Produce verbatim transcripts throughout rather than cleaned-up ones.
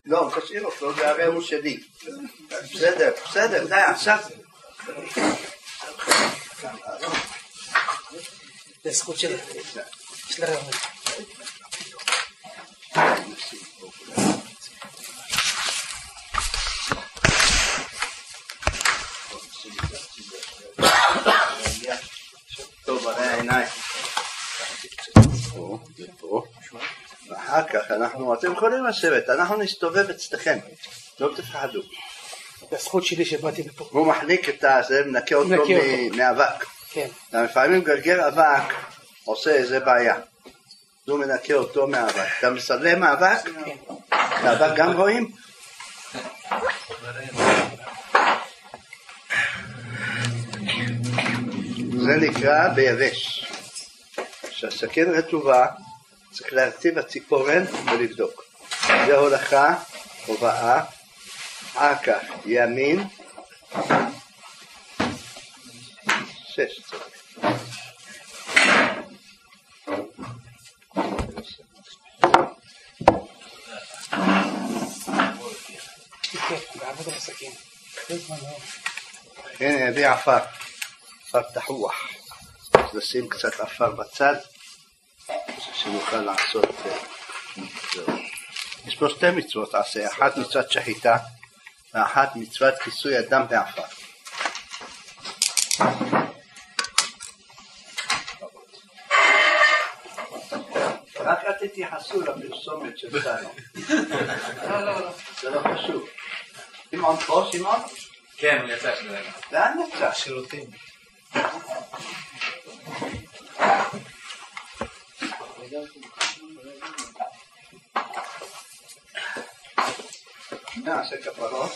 לא, תשאיר אותו, זה הרי הוא שלי. בסדר, בסדר, די, עכשיו. זה זכות שלה. יש לה רעיון. טוב, עלי העיניים. פה, ופה. ואחר כך אנחנו, אתם יכולים לשבת, אנחנו נסתובב אצלכם. לא תפחדו. זה הזכות שלי שבאתי לפה. הוא מחליק את זה, מנקה אותו מאבק. כן. לפעמים גרגר אבק עושה איזה בעיה. הוא מנקה אותו מאבק. אתה מסדלה מאבק? כן. מאבק גם רואים? זה נקרא ביבש. כשהסכין רטובה צריך להרטיב הציפורן ולבדוק. זה הולכה, הובאה, אחר כך ימין, שש צריך. הנה, הביא עפר, עפר תחוח. נשים קצת עפר בצד, שנוכל לעשות. יש פה שתי מצוות עשה, אחת מצוות שחיטה, ואחת מצוות כיסוי אדם בעפר. רק אל תתייחסו לפרסומת של סלום. לא, לא, לא. זה לא חשוב. שמעון פה, שמעון? כן, הוא יצא של רגע. לאן יצא? שירותים. נעשה כפרות.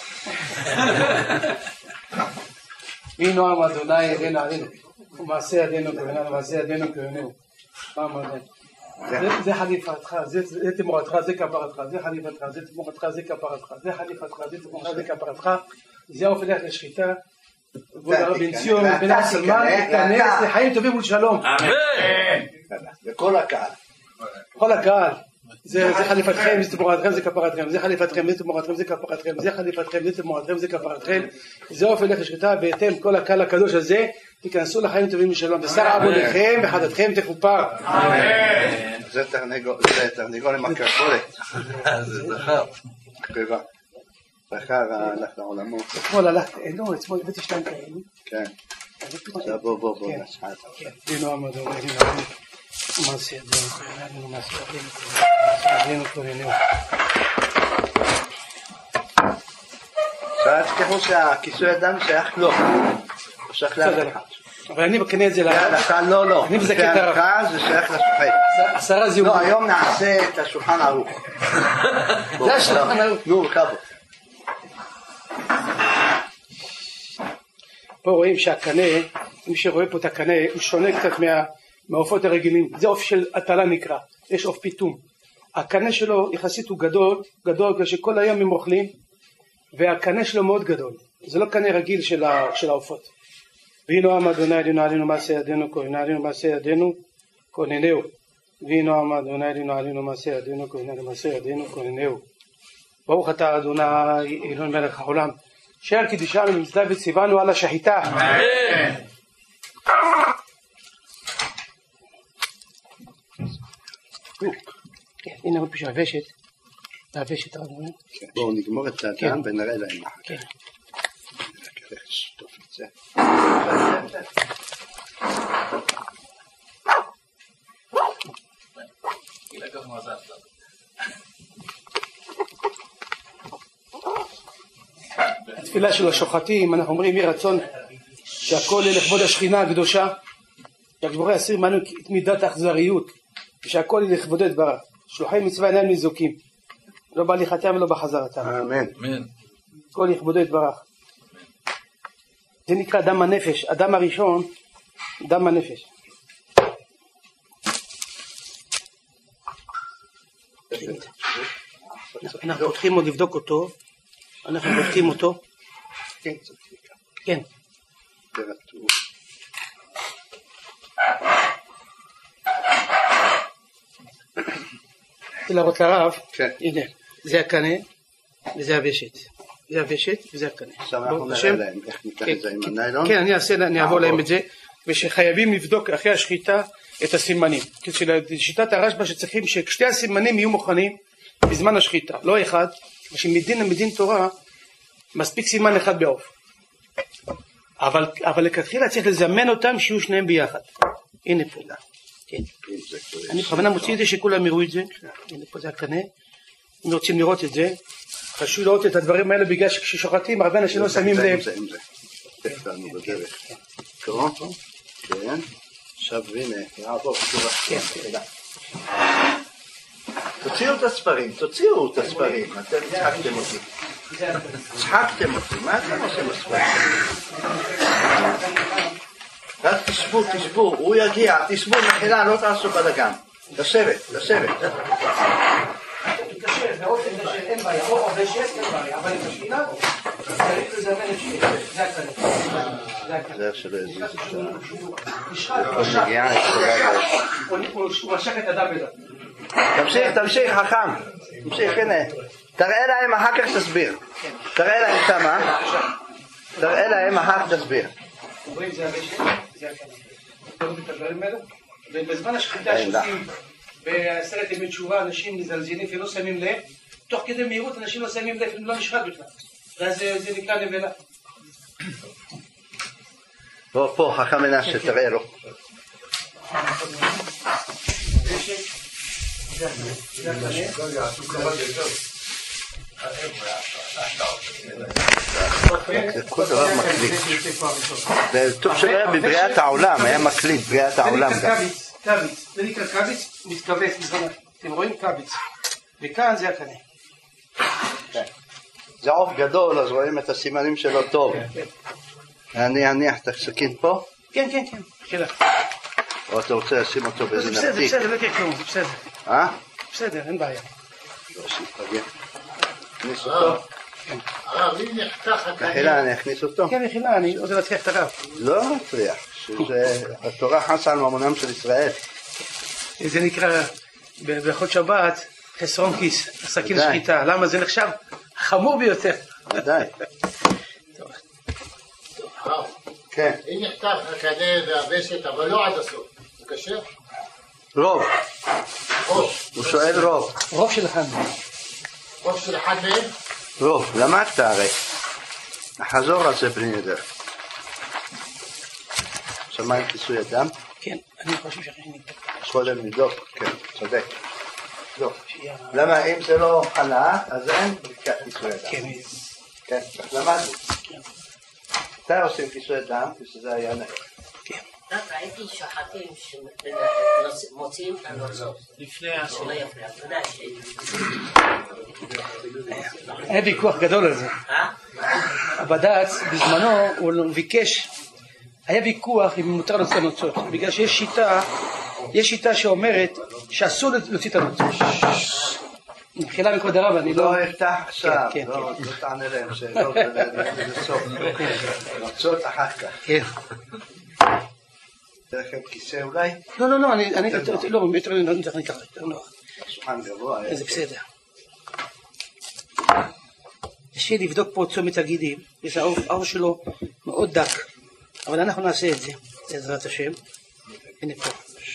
מי נועם אדוני ידינו עלינו, ומעשה ידינו כהננו, ומעשה ידינו כהננו. פעם עדיין. זה חליפתך, זה תמורתך, זה כפרתך, זה חליפתך, זה תמורתך, זה כפרתך, זה חליפתך, זה תמורתך, זה כפרתך. זה האופן לך לשחיטה. כבוד הרב בן ציון, בן הסלמן, תיכנס לחיים טובים ולשלום. אמן. וכל הקהל. כל הקהל. זה חליפתכם, זה תמורתכם, זה כפרתכם, זה חליפתכם, זה תמורתכם, זה כפרתכם, זה חליפתכם, זה תמורתכם, זה כפרתכם. זה אופן לך לשחיטה, בהתאם כל הקהל הקדוש הזה, תיכנסו לחיים טובים ולשלום. ושר עבודכם וחדתכם תכופר. אמן. זה תרנגול עם הקרקולת. זה זכר. קריבה. זכר הלך לעולמו. אתמול הלכת, לא, אתמול הבאתי שתיים כאלו. כן. בוא, בוא, בוא, נשחט. כן, דינו עמדו, דינו עמדו. מעשי ידינו כהננו, מעשי ידינו כהננו, מעשי ידינו כהננו. עכשיו תזכחו שהכיסוי אדם שייך לו. הוא שייך לאף אחד. אבל אני בקנה את זה לך. לא, לא. אני מזכה את הרב. זה שייך לשוחט. עשרה זיהומים. לא, היום נעשה את השולחן ערוך. זה השולחן ערוך. נו, כבוד. פה רואים שהקנה, מי שרואה פה את הקנה, הוא שונה קצת מהעופות הרגילים. זה עוף של הטלה נקרא, יש עוף פיתום. הקנה שלו יחסית הוא גדול, גדול כשכל היום הם אוכלים, והקנה שלו מאוד גדול. זה לא קנה רגיל של העופות. ויהי נועם אדוני אלינו עלינו מעשה ידינו כהננו, עלינו מעשה ידינו כהננו. ויהי נועם אדוני אלינו עלינו מעשה ידינו כהננו, מעשה ידינו כהננו. ברוך אתה אדוני אלוהינו מלך העולם, שער קידשנו ומצווה וציוונו על השחיטה. אמן. הנה עוד פשוט הוושת, הוושת הרב. בואו נגמור את האדם ונראה להם אחר כן. כך. שטוף את זה. התפילה של השוחטים, אנחנו אומרים יהי רצון שהכל יהיה לכבוד השכינה הקדושה, שהגבורה יסיר מענו את מידת האכזריות, ושהכל יהיה לכבודו יתברך. שלוחי מצווה אינם ניזוקים, לא בהליכתם ולא בחזרתם. אמן. אמן. הכל יהיה לכבודו יתברך. זה נקרא דם הנפש, הדם הראשון, דם הנפש. אנחנו פותחים עוד לבדוק אותו, אנחנו בודקים אותו. כן, קצת נקרא. כן. תרתו. רוצה להראות לרב, כן. הנה, זה הקנה, וזה הוושת. זה הוושת וזה הקנה. עכשיו אנחנו נראה להם איך ניתן את זה עם הניילון. כן, אני אעשה, אני אעבור להם את זה, ושחייבים לבדוק אחרי השחיטה את הסימנים. שיטת הרשב"א שצריכים ששתי הסימנים יהיו מוכנים בזמן השחיטה, לא אחד, ושמדין מדין תורה מספיק סימן אחד בעוף. אבל, אבל לכתחילה צריך לזמן אותם שיהיו שניהם ביחד. הנה פה. כן. אני בכוונה מוציא את זה שכולם יראו את זה. הנה פה זה הקנה. אם רוצים לראות את זה, חשוב לראות את הדברים האלה בגלל שכששוחטים הרבה אנשים לא שמים לב. עם זה, עם זה. תכף לנו בדרך. קרוא? כן. עכשיו הנה, נעבור. כן. תוציאו את הספרים, תוציאו את הספרים. אתם צחקתם אותי. צחקתם אותי, מה אתם עושים בספרים? רק תשבו, תשבו, הוא יגיע, תשבו מחילה, לא תעשו בלגן. לשבת, לשבת. אין בעיה, או עובשת, אין בעיה, אבל עם השקילה צריך לזמן את שקילה, זה הקנה. זה איך שלא יזיז את זה. הוא משך את הדם בדם. תמשיך, תמשיך, חכם. תמשיך, הנה. תראה להם, אחר כך תסביר. תראה להם כמה. תראה להם, אחר כך תסביר. רואים, זה הוושת, זה הקנה. תראו את הדברים האלה. ובזמן השחיטה שעושים בעשרת ימי תשובה, אנשים מזלזלים ולא שמים לב, תוך כדי מהירות אנשים לא שמים לב, הם לא נשחט בכלל. ואז זה נקרא נבלה. פה, פה, חכם מנשה, תראה לו. זה כל דבר מקליט. זה טוב שלא היה בבריאת העולם, היה מקליט, בריאת העולם. זה נקרא קביץ, קביץ, זה נקרא קביץ, מתכווץ, אתם רואים קביץ, וכאן זה הקנה. זה עוף גדול, אז רואים את הסימנים שלו טוב. אני אניח את הסכין פה? כן, כן, כן, שאלה. או אתה רוצה לשים אותו באיזה נפתיק? בסדר, בסדר, לא יקרה כלום, בסדר. אה? בסדר, אין בעיה. לא שיפגע. הכניס אותו? הרב, אם נחתך הקנה... מחילה, אני אכניס אותו? כן, מחילה, אני רוצה להצליח את הרב. לא מפריע, שזה התורה חסה על ממונם של ישראל. זה נקרא בחוד שבת חסרון כיס, סכין שחיטה. למה זה נחשב חמור ביותר? ודאי. כן. אם נחתך הקנה והוושת, אבל לא עד הסוף, זה קשה? רוב. ראש. הוא שואל רוב. רוב של אחד. ראש של אחד מהם? רוב, למדת הרי. נחזור על זה בלי נדר. שמיים כיסוי אדם? כן, אני חושב שאחרי נבדוק. קודם נבדוק, כן, צודק. לא. למה אם זה לא חלה, אז אין בדיקת כיסוי אדם. כן. כן, כך למדנו. מתי עושים כיסוי אדם? כשזה היה נעים. כן. ראיתי שוחטים שמוציאים את הנוצות. לפני השלא יפריע. אתה יודע ש... היה ויכוח גדול על זה. הבד"ץ בזמנו הוא ביקש, היה ויכוח אם מותר להוציא את הנוצות, בגלל שיש שיטה, יש שיטה שאומרת שאסור להוציא את הנוצות. מחילה מכבוד הרב, אני לא... לא אפתח עכשיו, לא תענה להם שאלות ולזה סוף. נוצות אחר כך. כן. זה לכם כיסא אולי? לא, לא, לא, אני... לא, יותר נוח, אני ככה, יותר נוח. שולחן גבוה. זה בסדר. יש לי לבדוק פה צומת הגידים, יש האור שלו מאוד דק, אבל אנחנו נעשה את זה, בעזרת השם. הנה פה.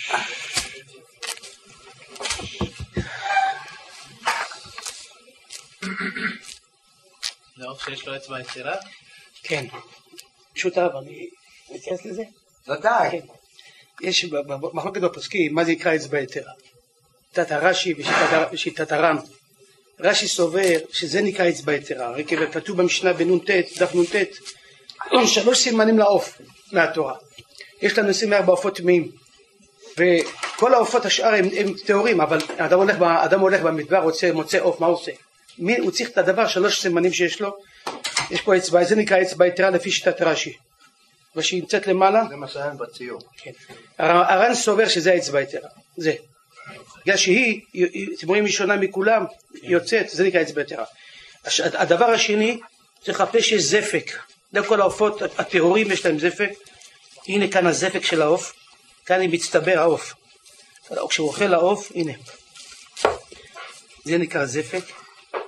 זה עוף שיש לו אצבע יצירה? כן. פשוט אהב, אני מתייחס לזה? ודאי. יש במחלוקת בפוסקים, מה זה נקרא אצבע יתרה? שיטת הרש"י ושיטת הר"ן. רש"י סובר שזה נקרא אצבע יתרה, הרי כתוב במשנה בנ"ט, דף נ"ט, שלוש סימנים לעוף מהתורה. יש לנו עשרים וארבע עופות טמאים, וכל העופות השאר הם, הם טהורים, אבל אדם הולך, אדם הולך במדבר, רוצה, מוצא עוף, מה הוא עושה? מי, הוא צריך את הדבר, שלוש סימנים שיש לו, יש פה אצבע, זה נקרא אצבע יתרה לפי שיטת רש"י. ושהיא נמצאת למעלה, זה מה שהיה בציור. כן. הר"ן סובר שזה האצבע יתרה, זה. בגלל שהיא, אתם רואים, היא שונה מכולם, יוצאת, זה נקרא אצבע יתרה. הדבר השני, צריך לחפש שיש זפק. לכל העופות הטהורים יש להם זפק. הנה כאן הזפק של העוף, כאן היא מצטבר העוף. כשהוא אוכל העוף, הנה. זה נקרא זפק.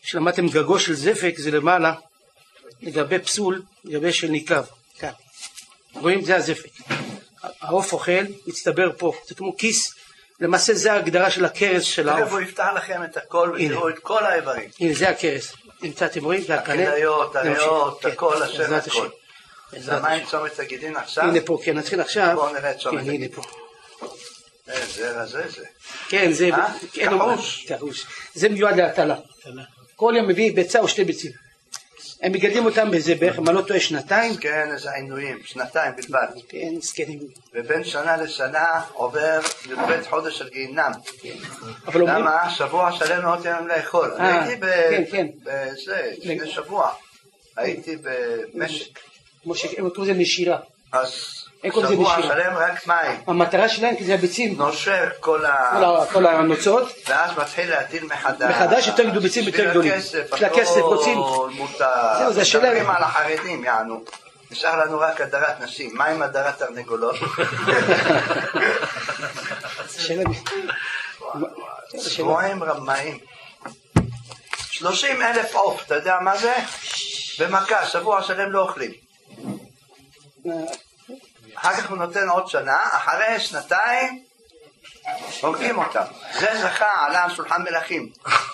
שלמדתם גגו של זפק זה למעלה, לגבי פסול, לגבי של ניקב. כאן. רואים? זה הזפק. העוף אוכל, מצטבר פה. זה כמו כיס. למעשה זה ההגדרה של הכרס של העוף. הוא יפתח לכם את הכל ותראו את כל האיברים. הנה, זה הכרס. נמצא, אתם רואים? זה הקנה. הכליות, הריאות, הכל, השם, בעזרת הכל. השם. זה מה עם צומת הגידין עכשיו? הנה פה, כן, נתחיל עכשיו. בואו נראה את צומת כן, הנה הגידין. פה. זה, זה, זה. כן, זה... אה? כן, כחוש. כחוש. זה מיועד להטלה. כל יום מביא ביצה או שתי ביצים. הם מגדלים אותם בזה בערך, אם אני לא טועה, שנתיים. כן, איזה עינויים, שנתיים בלבד. כן, זקנים. ובין שנה לשנה עובר י"ב חודש של גיהינם. אבל אומרים... למה? שבוע שלם לא נותן להם לאכול. אה, הייתי ב... כן, כן. בזה, לפני שבוע. הייתי במשק. כמו שהם קוראים לזה נשירה. אז הם קוראים לזה שבוע נשירה. שלם רק מים. המטרה שלהם, כי זה הביצים, נושר כל ה... כל ה- כל הנוצות, ואז מתחיל להטיל מחדש. מחדש יותר גדול, ביצים יותר גדולים. בשביל הכסף, בשביל הכסף, רוצים... הכל מותר. זהו, זה שלהם. מדברים על החרדים, יענו. נשאר לנו רק הדרת נשים. מה עם הדרת תרנגולות? שלהם. שבועים רמאים. שלושים אלף עוף, אתה יודע מה זה? במכה, שבוע שלם לא אוכלים. אחר כך הוא נותן עוד שנה, אחרי שנתיים הורגים אותם. זה זכה, עלה על שולחן מלכים.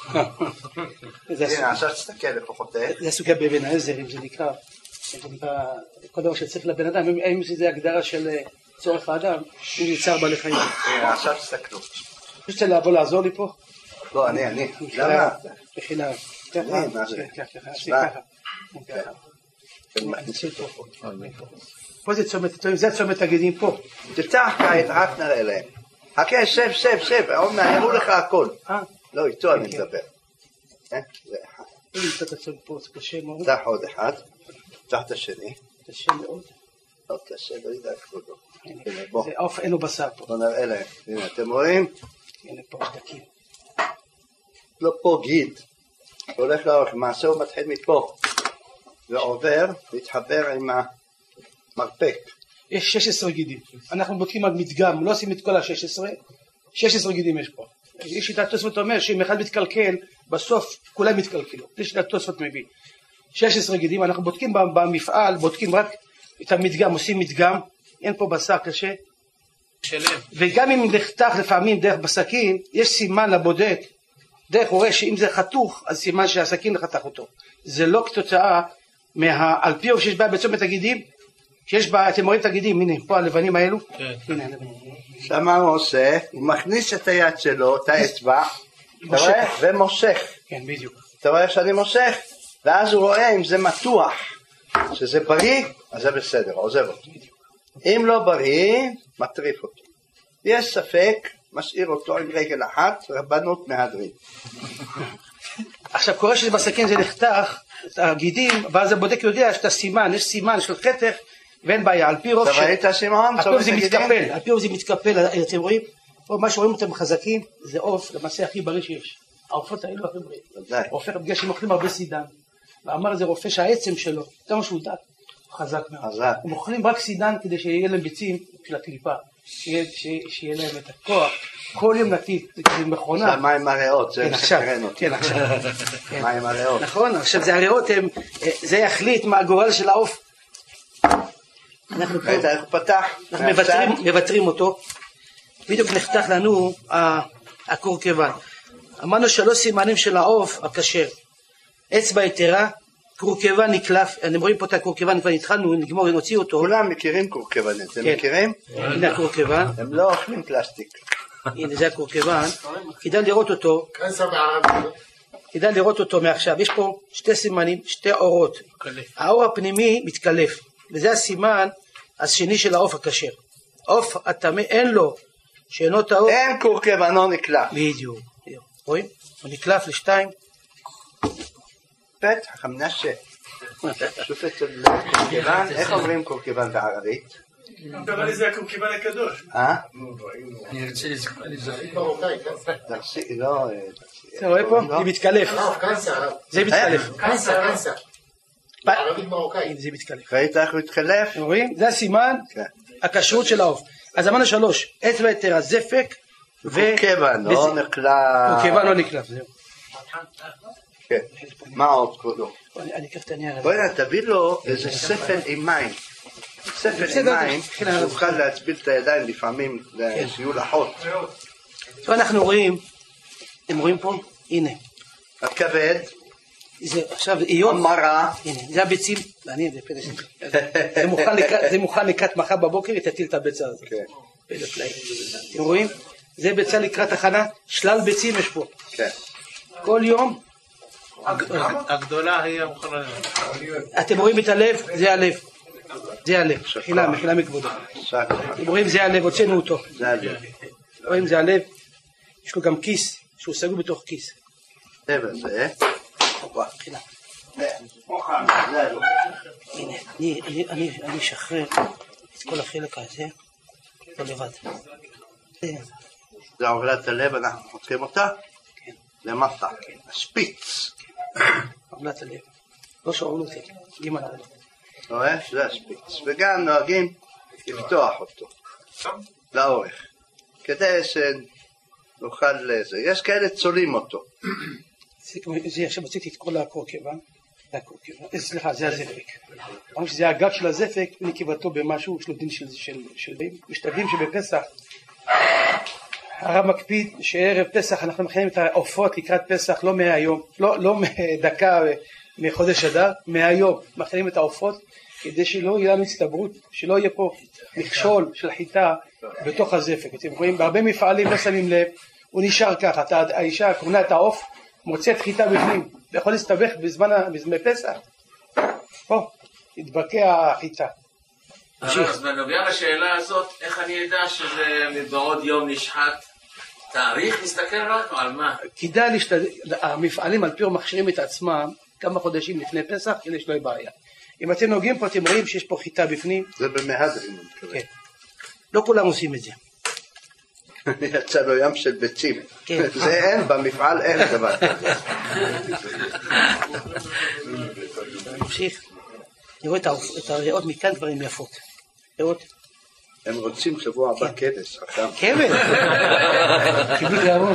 הנה, עכשיו תסתכל לפחות. זה הסוגיה באבן העזר, אם זה נקרא, זה נקרא, כל דבר שצריך לבן אדם, אם זה הגדרה של צורך האדם, אם זה צער בעלי חיים. הנה, עכשיו תסתכלו. יש רוצה לבוא לעזור לי פה? לא, אני, אני. למה? בחילה. מה זה? פה זה צומת, זה צומת הגידים פה. תפתח כעת, רק נראה להם. חכה, שב, שב, שב, עוד מעט, יראו לך הכל. לא, איתו אני מדבר. זה אחד. אם נמצא את הצומת פה, זה קשה מאוד. פתח עוד אחד. פתח את השני. קשה מאוד. לא קשה, לא יודע כבודו. זה עוף, אין לו בשר פה. בוא נראה להם. הנה, אתם רואים? הנה פה שתקים. לא פה גיד. הולך לאורך, מעשה הוא מתחיל מפה. ועובר, להתחבר עם המרפק. יש שש עשרה גידים. אנחנו בודקים על מדגם, לא עושים את כל ה-שש עשרה. שש עשרה גידים יש פה. יש שיטת תוספות אומר שאם אחד מתקלקל, בסוף כולם מתקלקלו. זה שיטת תוספות מביא. שש עשרה גידים, אנחנו בודקים במפעל, בודקים רק את המדגם, עושים מדגם, אין פה בשר קשה. שלם. וגם אם נחתך לפעמים דרך בסכין, יש סימן לבודק, דרך הוא רואה שאם זה חתוך, אז סימן שהסכין חתך אותו. זה לא כתוצאה מה... על פי שיש בה בצומת הגידים, שיש בה, אתם רואים את הגידים, הנה, פה הלבנים האלו. כן. הנה, הלבנים. שמה הוא עושה? הוא מכניס את היד שלו, את האצבע, אתה רואה? ומושך. כן, בדיוק. אתה רואה שאני מושך? ואז הוא רואה אם זה מתוח, שזה בריא, אז זה בסדר, עוזב אותו. אם לא בריא, מטריף אותו. יש ספק, משאיר אותו עם רגל אחת, רבנות מהדרין. עכשיו קורה שבסכין זה נחתך, את הגידים, ואז הבודק יודע שאתה סימן, יש סימן של חתך, ואין בעיה, על פי רוב אתה ראית סימן? על פי רוב זה מתקפל, על פי רוב זה מתקפל, אתם רואים? מה שרואים אותם חזקים, זה עוף, למעשה הכי בריא שיש. העופות האלו הכי בריא. עופר בגלל שהם אוכלים הרבה סידן. ואמר זה רופא שהעצם שלו, זה מה שהוא דק, חזק מאוד. הם אוכלים רק סידן כדי שיהיה להם ביצים של הקליפה, שיהיה להם את הכוח. כל יום נטיל, זה מכונה. זה מים הריאות, זה מסקרן אותי. כן, עכשיו. מים הריאות. נכון, עכשיו זה הריאות, זה יחליט מה הגורל של העוף. אנחנו פתח. מבטרים אותו. בדיוק נחתך לנו הקורקבן. אמרנו שלוש סימנים של העוף הכשר. אצבע יתרה, קורקבן נקלף, אתם רואים פה את הקורקבן, כבר התחלנו, נגמור, נוציא אותו. כולם מכירים קורקבן, אתם מכירים? הנה הקורקבן. הם לא אוכלים פלסטיק. הנה זה הקורקבן, כדאי לראות אותו, כדאי לראות אותו מעכשיו, יש פה שתי סימנים, שתי אורות, האור הפנימי מתקלף, וזה הסימן השני של העוף הכשר. עוף הטמא אין לו, שאינו טהור. אין קורקבן, לא נקלף. בדיוק, רואים? הוא נקלף לשתיים. פתח, המנשה. שופט של קורקבן, איך אומרים קורקבן בערבית? אבל זה הקורקבן הקדוש. אה? אני רוצה לזכור, אני זוכר. תרסי, לא... אתה רואה פה? זה מתקלף. זה מתקלף. קנסה, קנסה. בערבית מרוקאית. זה מתקלף. ראית איך הוא התקלף? אתם רואים? זה הסימן, הכשרות של העוף. אז אמרנו שלוש, אצבע יתרה, זפק, קורקבן, לא נקלף. קורקבן לא נקלף, זהו. כן. מה עוד כבודו? אני אקח את הנייר הזה. בואי נה, תביא לו איזה ספל עם מים. ספל עם מים, שיוכל להצביל את הידיים לפעמים, שיהיו לחות. פה אנחנו רואים, אתם רואים פה? הנה. הכבד. זה עכשיו איוב. המרה. הנה, זה הביצים. אני יודע, פלא שלי. זה מוכן לקראת מחר בבוקר, תטיל את הביצה הזאת. כן. פלא פלאי. אתם רואים? זה ביצה לקראת הכנה, שלל ביצים יש פה. כן. כל יום. הגדולה היא המוכנה. אתם רואים את הלב? זה הלב. זה הלב. מחילה, מחילה מכבודו. אתם רואים? זה הלב, הוצאנו אותו. זה הלב. רואים? זה הלב. יש לו גם כיס, שהוא סגור בתוך כיס. זה וזה. הופה, מחילה. הנה, אני אשחרר את כל החלק הזה. לא לבד. זה עורלת הלב, אנחנו חותכים אותה? כן. למטה. השפיץ. עורלת הלב. לא שעורלות, גימל עורלות. רואה? זה השפיץ. וגם נוהגים לפתוח אותו. לאורך. כדי שנוכל לזה. יש כאלה צולים אותו. זה עכשיו רציתי את כל הקורקבה. סליחה, זה הזפק. אמרנו שזה הגג של הזפק, נקיבתו במשהו, יש לו דין של בים. משתדלים שבפסח הרב מקפיד שערב פסח אנחנו מכינים את העופות לקראת פסח לא מהיום, לא, לא מדקה מחודש אדר, מהיום מכינים את העופות כדי שלא יהיה לנו הצטברות, שלא יהיה פה מכשול של חיטה בתוך הזפק. אתם רואים, בהרבה מפעלים לא שמים לב, הוא נשאר ככה, האישה קונה את העוף, מוצאת חיטה בפנים, ויכול להסתבך בזמן, בזמן פסח, פה, התבקע החיטה. אז בנוגע לשאלה הזאת, איך אני אדע שזה בעוד יום נשחט? תאריך נסתכל רק על מה? כדאי להשתדל, המפעלים על פי מכשירים את עצמם כמה חודשים לפני פסח, כדי שלא יהיה בעיה. אם אתם נוגעים פה, אתם רואים שיש פה חיטה בפנים. זה במהדרין. כן. לא כולם עושים את זה. יצא לו ים של ביצים. זה אין, במפעל אין דבר כזה. נמשיך. נראו את הריאות מכאן דברים יפות. ריאות. הם רוצים שבוע הבא כבש. כבש? קיבלו גאון.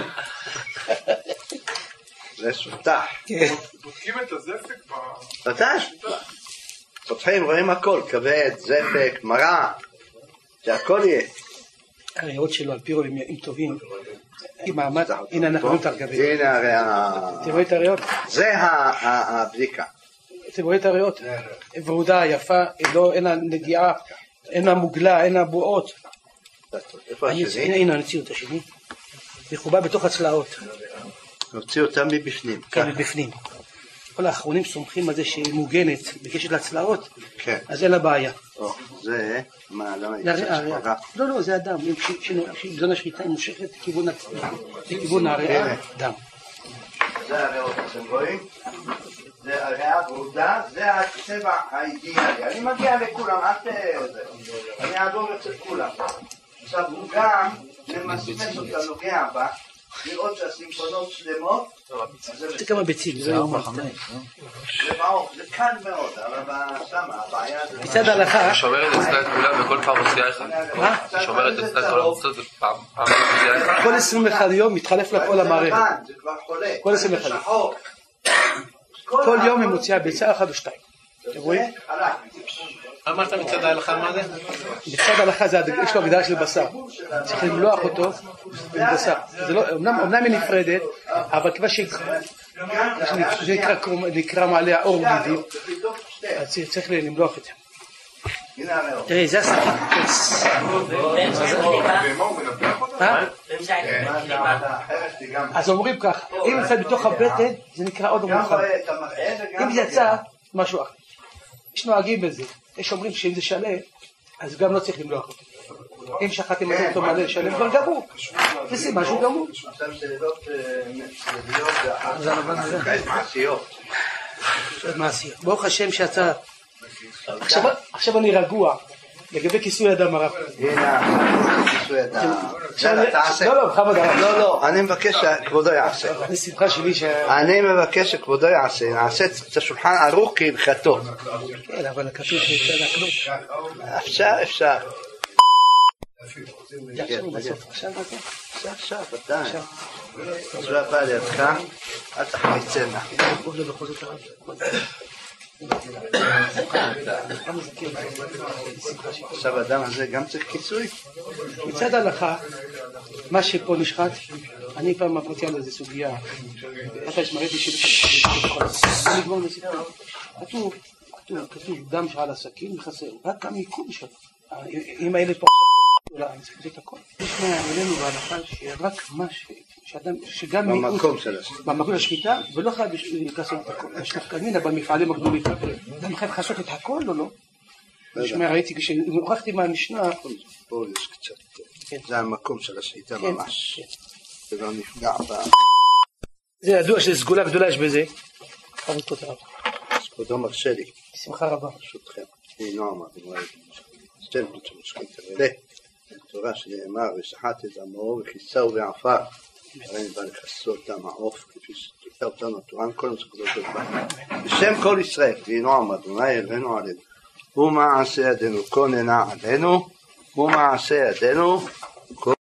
זה סותח. בודקים את הזפק? סותח. פותחים, רואים הכל. כבד, זפק, מרה. שהכל יהיה. הריאות שלו על פי רואים הם טובים. עם מעמד, הנה אנחנו רואים את הרכבים. הנה הרי ה... אתם רואים את הריאות? זה הבדיקה. אתם רואים את הריאות? ורודה, יפה, אין לה נגיעה, אין לה מוגלה, אין לה בועות. איפה השני? הנה נוציא אותה שני. מחובה בתוך הצלעות. נוציא אותה מבפנים. כן, מבפנים. כל האחרונים סומכים על זה שהיא מוגנת בקשר לצלעות, אז אין לה בעיה. זה, מה, למה היא שפרה? לא, לא, זה הדם. כשזון השחיטה היא מושכת לכיוון הריאה, דם. זה הריאות, אתם רואים? זה הריאה ברודה, זה הצבע האידיאלי. אני מגיע לכולם, אל תזה. אני אעבור אצל כולם. עכשיו הוא גם למסמס אותה נוגע בה, לראות שהסימפונות שלמות. זה כמה ביצים, זה לא יאומן. זה בעוף, זה קל מאוד, אבל שמה, הבעיה זה... מצד ההלכה... היא שומרת אצלה את כולם וכל פעם מוציאה אחד. מה? היא שומרת אצלה את כולם ופעם מוציאה אחד. כל עשרים ואחד יום מתחלף לה כל המערכת. זה כבר חולה. כל עשרים ואחד. כל יום היא מוציאה ביצה אחת או שתיים. אתם רואים? אמרת מצד ההלכה מה זה? מצד ההלכה זה יש לו הגדרה של בשר. צריך למלוח אותו בבשר. אמנם היא נפרדת, אבל כבר שזה נקרא מעליה אור גידים, אז צריך למלוח את זה. תראי, זה הסכין. אז אומרים כך, אם יצא בתוך הבטן, זה נקרא עוד מאוחר. אם זה יצא, משהו אחר. יש נוהגים בזה. יש אומרים שאם זה שלם, אז גם לא צריך למלוח אותו. אם שחטתם את אותו מלא שלם, כבר גמור. וזה משהו גמור. עכשיו שאלות מעשיות. מעשיות. ברוך השם שאתה... עכשיו אני רגוע לגבי כיסוי אדם הרב. הנה, כיסוי אדם. תעשה. לא, לא, בכבוד הרב. לא, לא, אני מבקש שכבודו יעשה. אני שמחה שלי ש... אני מבקש שכבודו יעשה. נעשה את השולחן ערוך כהלכתו. כן, אבל כתוב שאפשר להקנות. אפשר, אפשר. עכשיו בסוף. עכשיו, עכשיו, עכשיו, ודאי. אז הוא בא לידך, אל תחמיצנה. עכשיו האדם הזה גם צריך כיסוי? מצד ההלכה, מה שפה נשחט, אני פעם אמרתי על איזו סוגיה, אתה שמראיתי שנגמור לסיפור, כתוב, כתוב, כתוב דם שעל הסכין וחסר, רק המיקום שלו, אם האלה פה אני צריך את הכל. יש מעלינו בהלכה שרק מה שאדם, שגם במקום של השמיטה. במקום של השמיטה, ולא חייב לעשות את הכל. יש נפקא במפעלים הגדולים. אדם חייב לעשות את הכל או לא? נשמע, ראיתי, כשהוכחתי מהמשנה... פה יש קצת, זה המקום של השמיטה ממש. זה לא נפגע ב... זה ידוע שזה סגולה גדולה יש בזה. חבר תודה רבה. אז כבודו מרשה לי. בשמחה רבה. ברשותכם. אני נועם, אני רואה את זה. שתל בוצו משחית הרבה. תורה שנאמר, ושחט את עמו וכיסהו ועפר. הרי אני בא לכסו אותם העוף, כפי שתקטע אותנו התורה, כל מסוגלות אותם. בשם כל ישראל, וינועם אדוני אלוהינו עלינו. הוא מעשה ידינו, כוננה עלינו, הוא מעשה ידינו,